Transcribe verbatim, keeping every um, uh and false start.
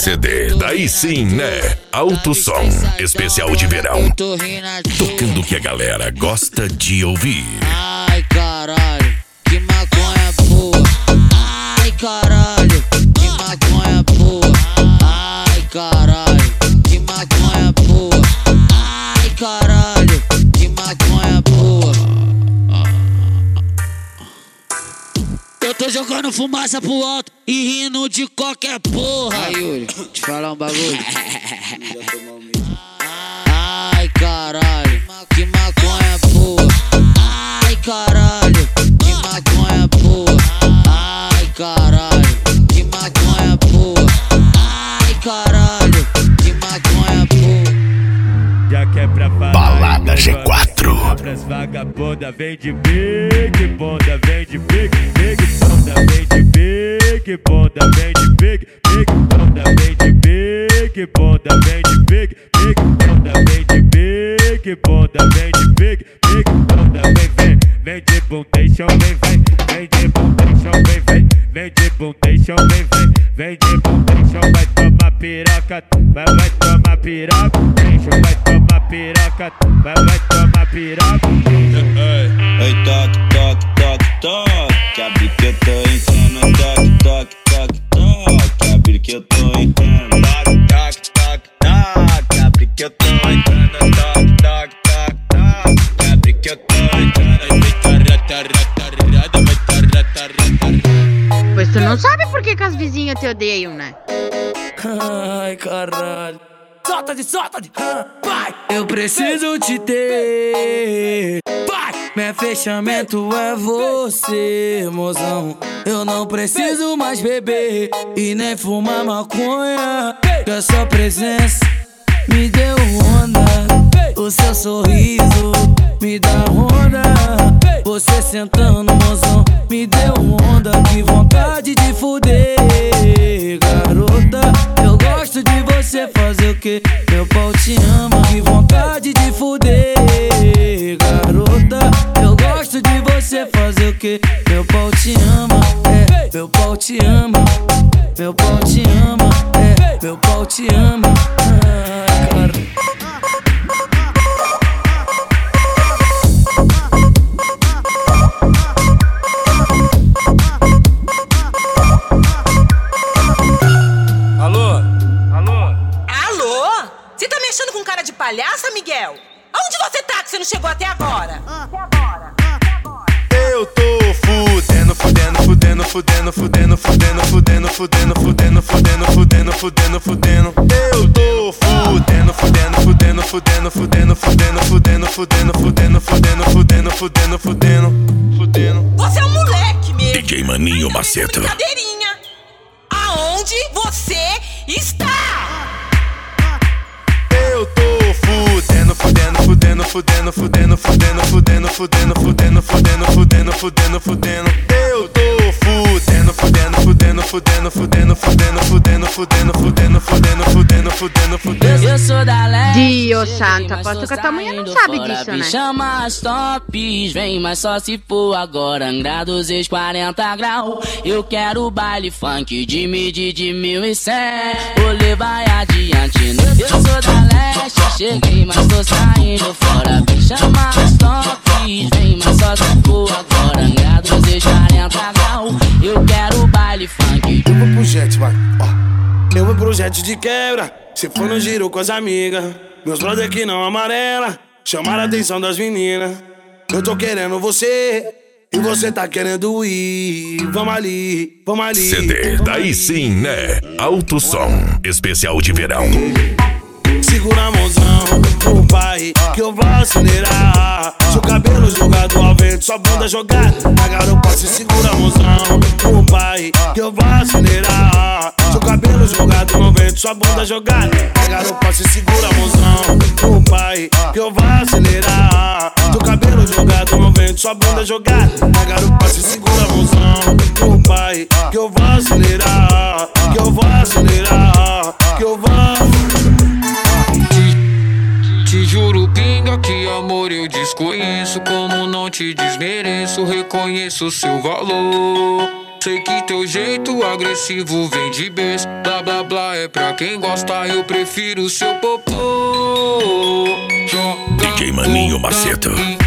C D, daí sim, né? Alto Som, especial de verão. Tocando o que a galera gosta de ouvir. Ai, caralho, que maconha boa. Ai, caralho, que maconha boa. Ai, caralho, que maconha boa. Ai, caralho, que maconha boa. Eu tô jogando fumaça pro alto e rindo de qualquer porra. Aí, Yuri, te falar um bagulho. Ai, caralho, que maconha boa. Ai, caralho, que maconha boa. Ai, caralho, que maconha boa. Ai, caralho, que maconha boa. Já que é pra falar, Balada G quatro. Pras vagabunda vem de big, bunda vem de big, big bunda vem de big, bunda vem de big, big bunda vem de big, bunda vem de big, big bunda vem de big, bunda vem de big, big bunda vem vem, vem de bundation vem vem, vem de bundation vem vem, vem de bundation vem vem, vem de bundation vai tomar piroca, vai vai tomar piroca, vai tomar piroca, vai vai tomar piroca. Oi, toque, toque, toque, toque, abre que eu tô entrando, toque, toque, toque, toque, abre que eu tô entrando, toque, toque, toque, toque, abre que eu tô entrando, toque, toque, toque, toque, abre que eu tô entrando, Pois tu não sabe por que que as vizinhas te odeiam, né? Ai, caralho. Solta de, solta de, vai! Eu preciso te ter, vai! Meu fechamento é você, mozão. Eu não preciso mais beber e nem fumar maconha, que a sua presença me deu onda. O seu sorriso me dá onda. Você sentando, mozão, me deu onda. Que vontade de fuder, garota. Eu gosto de você fazer o que? Meu pau te ama. Que vontade de fuder, garota. Eu gosto de você fazer o que? Meu pau te ama, é, meu pau te ama. Meu pau te ama, é, meu pau te ama. Ah, cara. Com cara de palhaça, Miguel? Aonde você tá que você não chegou até agora? Até agora, Eu tô fudendo, fudendo, fudendo, fudendo, fudendo, fudendo, fudendo, fudendo, fudendo, fudendo, fudendo, fudendo, fudendo. Eu tô fudendo, fudendo, fudendo, fudendo, fudendo, fudendo, fudendo, fudendo, fudendo, fudendo, fudendo, fudendo, fudendo, fudendo. Você é um moleque mesmo. D J Maninho Maceto. Brincadeirinha. Aonde você está? Eu tô fudendo, fudendo, fudendo, fudendo, fudendo, fudendo, fudendo, fudendo, fudendo, fudendo, fudendo, fudendo, fudendo. Eu tô fudendo, fudendo, fudendo, fudendo, fudendo, fudendo, fudendo, fudendo, fudendo, fudendo, fudendo, fudendo, fudendo. Eu sou da leste. Dio santo, aposto que a tua mulher não sabe disso, né? Chama as tops, vem, mas só se for agora. Angra dos ex quarenta graus. Eu quero baile funk de midi de mil e cem. Vou levar adiante. Eu sou da leste, cheguei, mas tô saindo fora. Vem, chama as tops, vem, mas só se for agora. Angra dos ex quarenta graus. Eu quero baile funk. Eu vou pro jet, vai, ó. Eu vou pro jet de quebra. Se for no giro com as amigas. Meus brother que não amarela. Chamaram a atenção das meninas. Eu tô querendo você e você tá querendo ir. Vamos ali, vamos ali. C D, daí sim, né? Alto Som, especial de verão. Segura a mãozão, pro pai, que eu vou acelerar. Seu cabelo jogado ao vento, sua bunda jogada na garupa. Se segura a mãozão, pro pai, que eu vou acelerar. Seu cabelo jogado no vento, sua bunda jogada na garupa. Se segura a mãozão, pro pai, que eu vou acelerar. Seu cabelo jogado no vento, sua bunda jogada na garupa. Se segura a mãozão, pro pai, que eu vou acelerar. Que eu vou acelerar, que eu vou. Te juro, pinga, que amor eu desconheço. Como não te desmereço, reconheço o seu valor. Sei que teu jeito agressivo vem de berço. Blá blá blá é pra quem gosta, eu prefiro seu popô. D J Maninho Maceto.